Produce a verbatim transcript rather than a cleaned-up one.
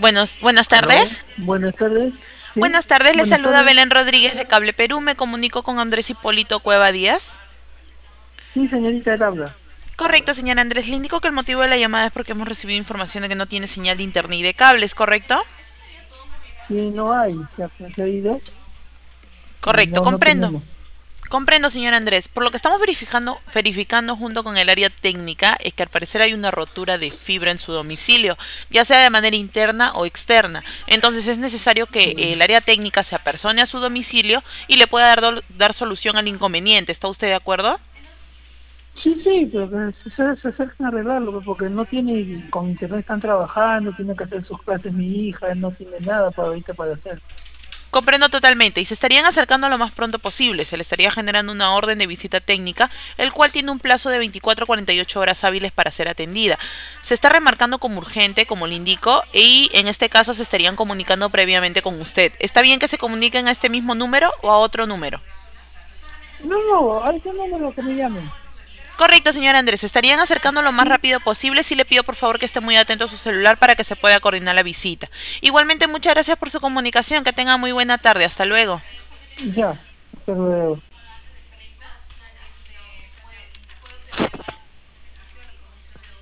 Buenos, buenas Aló, tardes. buenas tardes. Sí, Buenas tardes, les buenas saluda tardes. Belén Rodríguez de Cable Perú. Me comunico con Andrés Hipólito Cueva Díaz. Sí, señorita, él habla. Correcto, señor Andrés. Le indico que el motivo de la llamada es porque hemos recibido información de que no tiene señal de internet y de cables, ¿correcto? Sí, no hay, se ha pedido y Correcto, no, no comprendo. tenemos. Comprendo, señor Andrés. Por lo que estamos verificando, verificando junto con el área técnica es que al parecer hay una rotura de fibra en su domicilio, ya sea de manera interna o externa. Entonces es necesario que Mm. el área técnica se apersone a su domicilio y le pueda dar, dar solución al inconveniente. ¿Está usted de acuerdo? Sí, sí, pero que se, se, se acerquen a arreglarlo, pues, porque no tiene, con internet están trabajando, tiene que hacer sus clases mi hija, él no tiene nada para ahorita para hacer. Comprendo totalmente y se estarían acercando lo más pronto posible. Se le estaría generando una orden de visita técnica, el cual tiene un plazo de veinticuatro a cuarenta y ocho horas hábiles para ser atendida. Se está remarcando como urgente, como le indico, y en este caso se estarían comunicando previamente con usted. ¿Está bien que se comuniquen a este mismo número o a otro número? No, no, a ese número que me llamen. Correcto, señor Andrés. Se estarían acercando lo más Sí, rápido posible. Sí le pido por favor que esté muy atento a su celular para que se pueda coordinar la visita. Igualmente, muchas gracias por su comunicación. Que tenga muy buena tarde. Hasta luego. ya, hasta luego.